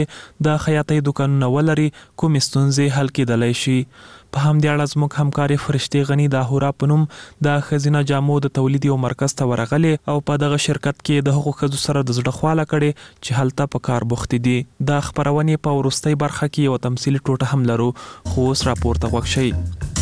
د خیاطۍ دوکانونه ولري کومې ستونزې حل کېدلی شي. په همدې اړه زموږ همکارې فرشتې غني د اهورا په نوم د ښځینه جامو د تولید یو مرکز ته ورغلې او په دغه شرکت کې د هغو ښځو سره د زړه خواله کړې چې هلته په کار بوختې دي. د خپرونې په وروستۍ برخه کې یو تمثیلي ټوټه هم لرو، خو اوس راپورته غوږ شئ.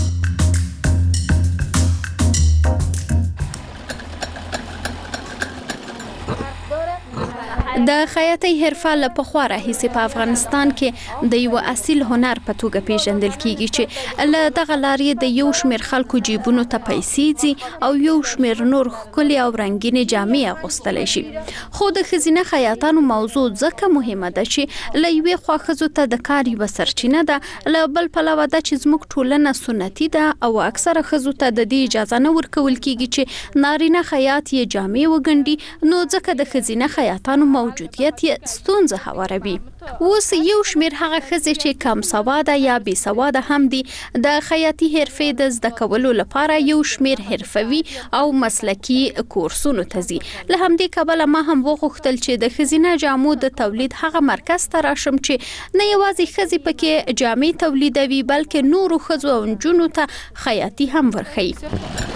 د خیاطۍ حرفه له پخوا راهیسې په افغانستان کې د یو اصیل هنر په توګه پیژندل کیږي چې له دغه لارې د یو شمېر خلکو جیبونو ته پیسې ځي او یو شمېر نور ښکلي او رنګینې جامې اغوستلی شي. خو د ښځینه خیاطانو موضوع ځکه مهمه ده چې له یوې خوا ښځو ته د کار یوه سرچینه ده، له بل پلوه ده چې زموږ ټولنه سنتي ده او اکثره ښځو ته د دې اجازه نه ورکول کیږي چې نارینه خیاط یې جامې وګنډي، نو ځکه د ښځینه خیاطانو موجودیت یې ستونزه هواروي. اوس یو شمېر هغه ښځې چې کم سواده یا بې سواده هم دي د خیاطي حرفې د زده کولو لپاره یو شمېر حرفوي او مسلکي کورسونو ته ځي. له همدې کبله ما هم وغوښتل چې د ښځینه جامو د تولید هغه مرکز ته راشم چې نه یوازې ښځې پکې جامې تولیدوي بلکې نورو ښځو او نجونو ته خیاطي هم ورښیي.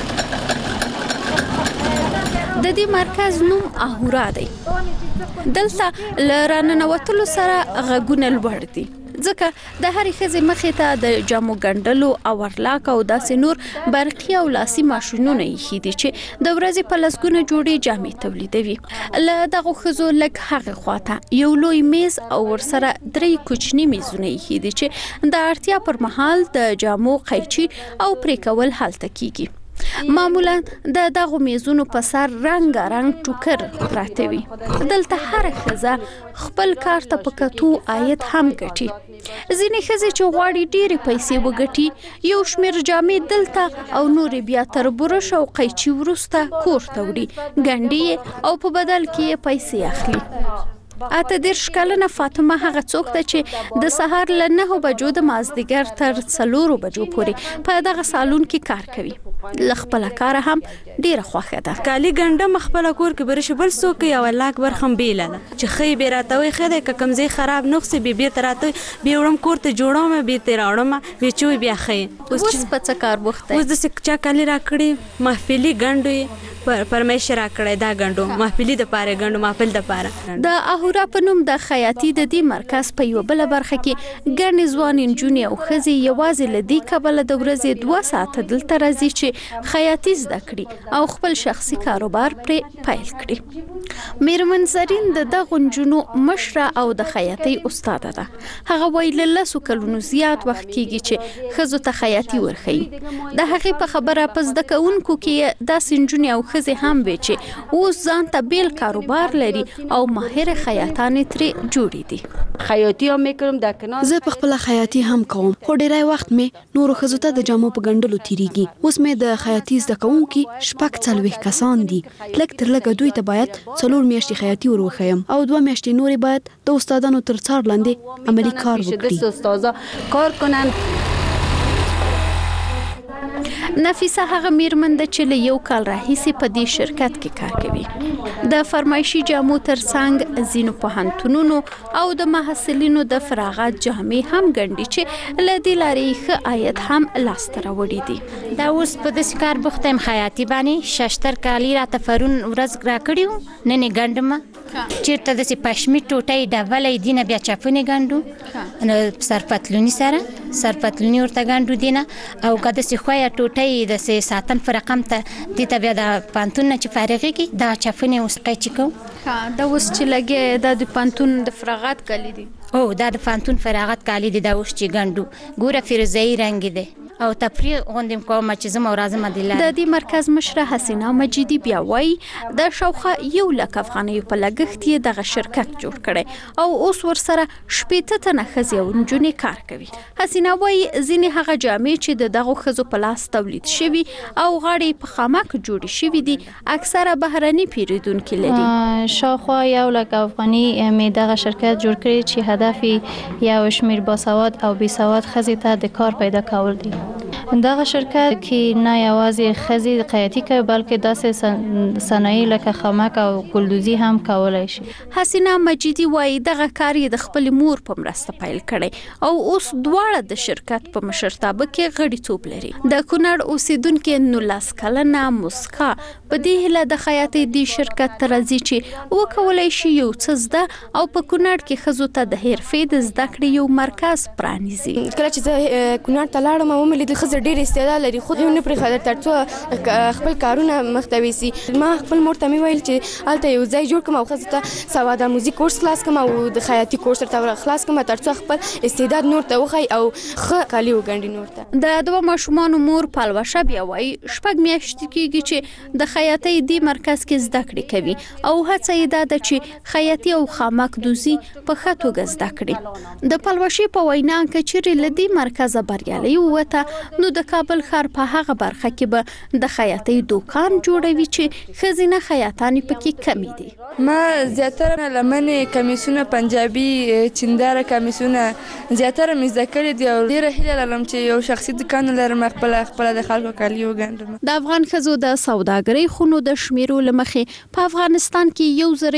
د دې مرکز نوم اهورا دی. دلته له راننوتلو سره غږونه لوړ دي، ځکه د هرې ښځې مخې ته د جامو ګنډلو او ورلاک او داسې نور برقي او لاسي ماشینونه ایښي دي چې د ورځې په لسګونه جوړې جامې تولیدوي. له دغو ښځو لږ هغې خواته یو لوی میز او ورسره 3 کوچني میزونه ایښي دي چې د اړتیا پر مهال د جامو قیچي او پرې کول هلته کیږي. معمولا د دغو میزونو په سر رنګارنګ ټوکر پراته وي. دلته هر ښځه خپل کار ته په کتو عاید هم ګټي. ځینې ښځې چې غواړي ډېرې پیسې وګټي یو شمېر جامې دلته او نورې بیا تر برش او قیچي وروسته کور ته وړي، ګنډي او په بدل کې یې پیسې اخلي. 18 کلنه فاطمه هغه څوک ده چې د سهار له 9 بجو د مازدیګر تر 4 بجو پورې په دغه سالون کې کار کوي. له خپل کار هم ډیره خوښه ده. کالي ګنډم خپل کور کې برش بل څوک یو لاک برخم بیل نه چې خې به راتوي خې د کمزې خراب نقص به تراتوي به وړم کور ته جوړم به تیر اړم به چوي بیا خې. اوس په څه کار بوخته؟ اوس د سکچا کالي راکړي محفلي ګنډوي پرمیشر راکړی دا ګنډو محفلي د پاره ګنډو محفل د پاره. د اهورا په نوم د خیاطي د دې مرکز په یو بل برخه کې ګڼې ځوانې نجونې او ښځې یوازې له دې کبله د ورځې 2 ساعته دلته راځي چې خیاطي زده کړي او خپل شخصي کاروبار پرې پیل کړي. میرمن زرین د دغو نجونو مشره او د خیاطۍ استاده ده. هغه وایي له 10 کلونو زیات وخت کېږي چې ښځو ته خیاطي ورښیي. د هغې په خبره په زده کوونکو کې داسې نجونې او ښځې هم وي چې اوس ځان ته بیل کاروبار لري او ماهر خیاطانې ترې جوړې دي. خیاطي هم میکرم د کنار زه په خپل خیاطي هم کوم، خو ډیری وخت مې نورو ښځو ته د جامو په ګنډلو تیریږي. اوس مې د خیاطي زده کوونکي 40 کسان دي. لږ تر لږه دوی ته باید 4 میاشتې خیاطي ور وښیم او 2 میاشتې نورې باید د استادانو تر څار لاندې عملي کار وکړي. استادا کار کنن. نفیسه هغه میرمن ده چې له 1 کال راهیسې په دې شرکت کې کار کوي. د فرمایشي جامو ترڅنګ ځینو پوهنتونونو او د محصلینو د فراغت جامې هم ګنډي چې له دې لارې ښه عاید هم لاسته راوړي دي. دا اوس په داسې کار بوخته یم خیاطي باندې. 66 کالي راته پرون ورځ راکړي وو، نن یې ګنډم. چېرته داسې پشمي ټوټۍ ډبله یې دي نه بیا چپنې ګنډو نو سرپتلوني سره سرپتلوني ورته ګنډو دي نه او که داسې ښویه ټوټۍ داسې ساتن په رقم ته دې ته بیا د پانتون نه چې فارغېږي دا چپنې اوس قیچي کوو. دا اوس چې لګې دا د پانتون د فراغت کالي دي؟ او دا د پانتون فراغت کالي دي. دا اوس چې ګنډو ګوره فیروزه‌ایي رنګ دی او تفریح غوندې کوم چې زما ورځم د دې مرکز مشره حسینه مجیدی بیا وایي د شاوخوا 100,000 افغانیو په لګښت یې دغه شرکت جوړ کړی او اوس ورسره 80 تنه ښځې او نجونې کار کوي. حسینه وایي ځینې هغه جامې چې د دغو ښځو په لاس تولید شوي او غاړې په خامک جوړې شوي دي اکثره بهرني پیرودونکي لري. شاوخوا 100,000 افغاني مې دغه شرکت جوړ کړی چې هدف یې یو شمېر باسواد او بې سواد ښځې ته د کار پیدا کول دي. دغه شرکت کې نه یوازې ښځې خیاطي کوي بلکې داسې صنایع لکه خامک او ګلدوزي هم کولای شي. حسینه مجیدي وایي دغه کار یې د خپل مور په مرسته پیل کړی او اوس دواړه د شرکت په مشرتابه کې غړیتوب لري. د کونړ اوسیدونکو 19 کلنه مسکا په دې هیله د خیاطۍ د شرکت ته راځي چې وکولای شي یو څه زده او په کونړ کې ښځو ته د حرفې د زده کړې یو مرکز پرانیزي. کله چې زه کونړ ته لاړم وملیدل ښځه ډېر استعداد لري خو نه پرېښودل تر څو خپل کارونه مخته ویسي. ما خپل مور ته مې ویل چې هلته یو ځای جوړ کړم او ښځو ته سواد آموزي کورس خلاص کړم او د خیاطي کورس ورته خلاص کړم تر څو خپل استعداد نور ته وښایي او ښه کالي وګنډي نور ته. د دوه ماشومانو مور پلوشه بیا وایي 6 میاشتې کېږي چې د خیاطۍ دې مرکز کې زده کړې کوي او هڅه یې دا ده چې خیاطي او خامک دوزي په ښه توګه زده کړي. د پلوشې په وینا که چیرې له دې مرکزه بریالۍ ووته نو د کابل ښار په هغه برخه کې به د خیاطۍ دوکان جوړوي چې ښځینه خیاطانې پکې کمې دي. ما زیاتره لمنې کمیسونه پنجابي چینداره کمیسونه زیاتره مې زده کړي دي او ډېره هیله لرم چې یو شخصي دوکان ولرم خپله د خلکو کالي وګنډم. د افغان ښځو د سوداګرۍ خونو د شمیرو له مخې په افغانستان کې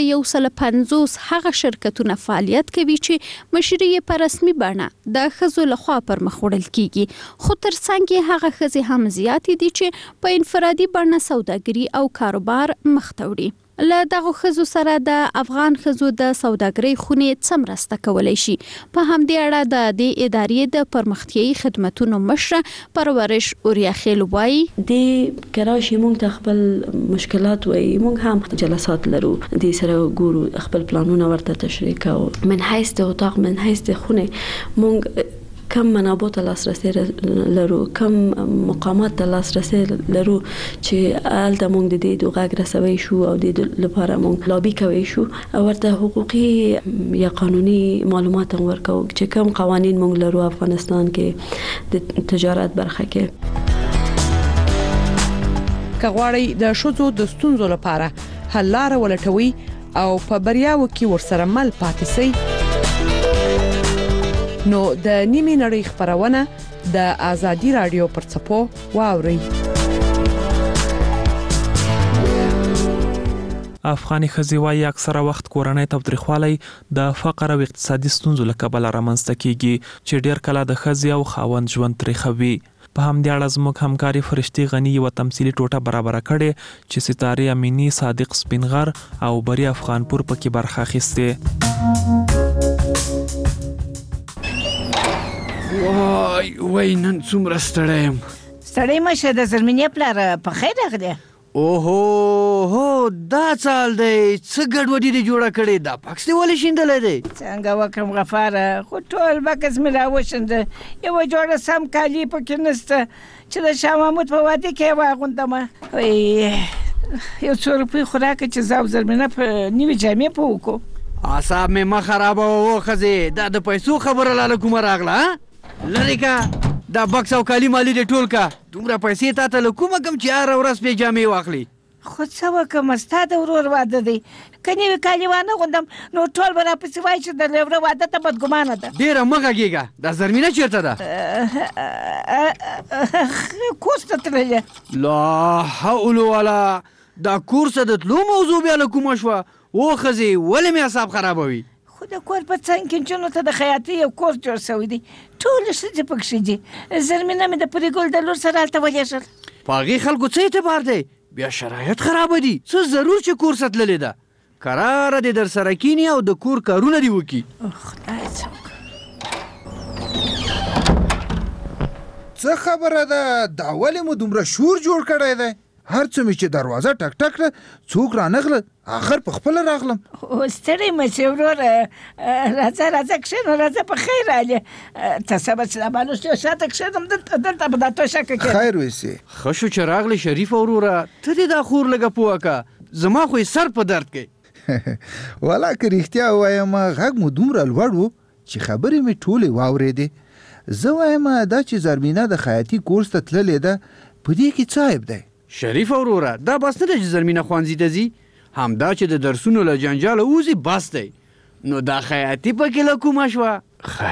1150 هغه شرکتونه فعالیت کوي چې مشري یې په رسمي بڼه د ښځو لخوا پر مخ وړل کیږي خو تر څنګ یې هغه ښځې هم زیاتې دي چې په انفرادي بڼه سوداګري او کاروبار مخ ته وړي. له دغه ښځو سره د افغان ښځو د سوداګرۍ خونې څه مرسته کولی شي؟ په همدې اړه د دې ادارې د پرمختیایي خدمتونو مشره پرورش اوریاخیل وایي د کراشي مونږ ته خپل مشکلات وایي مونږ هم جلسات لرو د سره ګورو خپل پلانونه ورته تشریح کوو من حیث د اتاق من حیث د خونه مونږ کم منابع ته لاسرسی لرو کم مقامات ته لاسرسی لرو چې هلته موږ د دې د غږ رسوي شو او د لپاره موږ لابي کوي شو او ورته حقوقي یا قانوني معلومات هم ورکو چې کوم قوانین موږ لرو افغانستان کې د تجارت برخه کې. که غواړئ د ښځو د ستونزو لپاره حل لاره ولټوي او په بریاوو کې ورسره مل پاتې شئ نو د نیمه نړۍ خبرونه د آزادي رادیو پر څپو واوري. افغاني ښځې وايي اکثره وخت کورنۍ تاوتریخوالی د فقر او اقتصادي ستونزو له کبله رامنځته کیږي چې ډیر کله د ښځې او خاوند ژوند تریخوي. په همدې اړه زموږ همکاري فرشتي غنی یو تمثيلي ټوټه برابر کړي چې ستاره امینی صادق سپینغر او بری افغانپور پکې برخه اخیسته. وای نن څومره ستړی یم. ستړی مشه د زرمینې پلار په خیر راغلی. اوهو دا څه حال دی څه ګډوډي دې جوړه کړې دا بکس دې ولې شیندلی دی؟ څنګه وکړم غفاره خو ټول بکس مې راوشنده یوه جوړه سم کالي پکې نشته چې د شاه محمود په واده کې یې واغوندمه. یو څو روپۍ خو راکړه چې زه او زرمینه په نوې جامې په وکړو. اعصاب مې مه خرابوه ښځې دا د پیسو خبره لاله کومه راغله لرې که دا بکس او کالي مالي دې ټول که دومره پیسې تا ته له کومه کم چې هره ورځ پې جامې واخلي. خو څه وکړم ستا د ورور واده دی که نوي کالي وانه غوندم نو ټول به راپسې وایي چې د ورور واده ته بدګمانه ده. ډېره مه غږېږه دا زرمینه چېرته ده؟ کورس ته تللې. لا حول ولا دا کورس ته د تلو موضوع بیا له کومه شوه؟ او ښځې ولې مې اعصاب خرابوي؟ خو د کور په څنګ کې نجونو ته د خیاطۍ یو کورس جوړ شوی دی ټولې ښځې پکښې دي. زرمینه مې د پري ګل د لور سره هلته ولېږل. په هغې خلکو څه اعتبار دی؟ بیا شرایط خرابه دي څه ضرور چې کورس ته تللې ده قراره دې در سره کیني او د کور کارونه دې وکړي. خدای څه څه خبره ده دا ولې مو دومره شور جوړ کړی دی؟ هر څه مې چې دروازه ټک ټک کړه څوک رانغله آخر په خپله راغلم. ستړی مه شې وروره راځه کښېنه راځه په خیر رالې ته سبا چې دا بالوس یو شاته کښېنم دلته په دا توشکه کې خیر ویسې ښه شو چې راغلی شریف وروره ته دې دا خور لږه پوه که زما خو یې سر په درد کوي. والا که رښتیا ووایم غږ مو دومره لوړ و چې خبرې مې ټولې واورېدې. زه وایم دا چې زرمینه د خیاطي کورس ته تللې ده په دې کې څه عیب دی؟ شریف وروره دا بس نه ده چې زرمینه ښوونځي ته ځي همدا چې د درسونو له جنجاله وځي بس دی نو دا خیاطي پکې له کومه شوه؟ خیر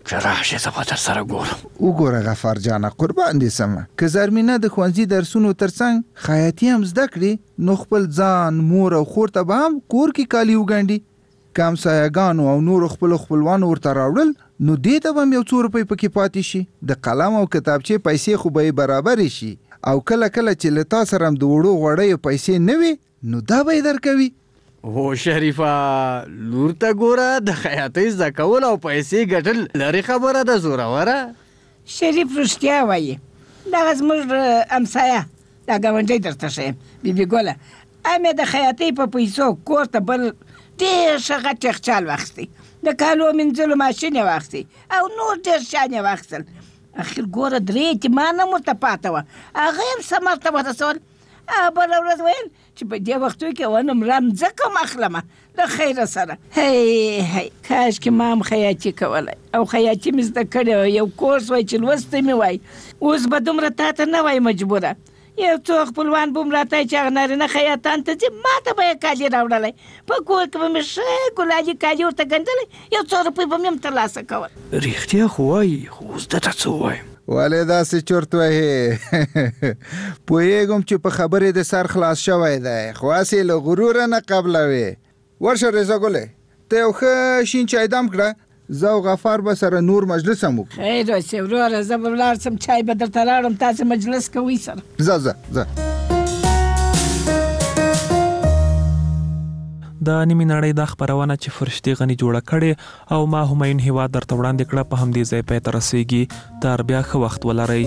چې راشي زه به در سره ګورم. وګوره غفار جانه قربان دې سمه که زرمینه د ښوونځي درسونو ترڅنګ خیاطي هم زده کړي نو خپل ځان مور او خور ته به هم کور کې کالي وګنډي. که همسایهګانو او نورو خپلوانو ورته راوړل نو دې ته به هم یو څو روپۍ پکې پاتې شي. د قلم او کتابچې پیسې خو به یې برابرې شي او کله چې له تا سره هم د وړو غوړیو پیسې نه وي نو دا به یې درکوي. هو شریفه لور ته ګوره د خیاطۍ زده کول او پیسې ګټل لرې خبره ده زوروره. شریف رښتیا وایي دغه زموږ همسایه دا ګاونډی درته ښیم بیبي ګله امې د خیاطۍ په پیسو کور ته بل ډېر ښه غټ یخچال واخیستی د کالو مینځلو ماشین یې واخیستی او نور ډېر شیان یې واخیستل. اخر ګوره 3 اعتماد هم ورته پاته وه هغه هم ثمر ته ورسول. بله ورځ ویل چې په دې وختو کې ونه مرا مځکه هم اخلمه له خیره سره. هی کاشکې ما هم خیاطي کولی او خیاطي مې زده کړې یو کورس وای چې لوستی مې وای اوس به دومره تا ته نه وای مجبوره. یو څو خپلوان به م راتای چې هغه نارینه خیاطان ته ځي ما ته به یې کالي راوړلی په کور کې به مې ښه ګلالي کالي ورته ګنډلی یو څو روپۍ به مې هم ترلاسه کول. رښتیا خو وایي خو اوس دته څه ووایم ولې داسې چرت وهې پوهېږم چې په خبرې د سر خلاص شوی دی خو هسې له غروره نه قبلوې. ورشه رضا ګلې ته یو ښه شین چای دم کړه زه او غفار به سره نور مجلس هم وکړو. خیر اوسې وروره زه به ولاړ شم چای به درته راوړم تاسې مجلس کوئ سره. ځه د نیمې نړۍ دا خپرونه چې فرشتي غني جوړه کړې او ما همایون هیواد درته وړاندې کړه په همدې ځای پای ته رسیږي. تر بیا ښه وخت ولرئ.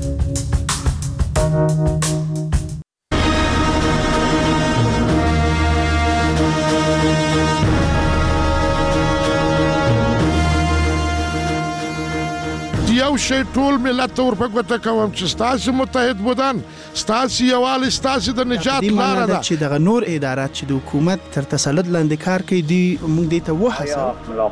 یو شی ټول ملت ته ورپګوته کوم چې ستاسې متحد بودن ستاسې یووالی ستاسې د نجات لاره ده چې دغه نور ادارات چې د حکومت تر تسلط لاندې کار کوي دوی موږ دې ته وهڅوو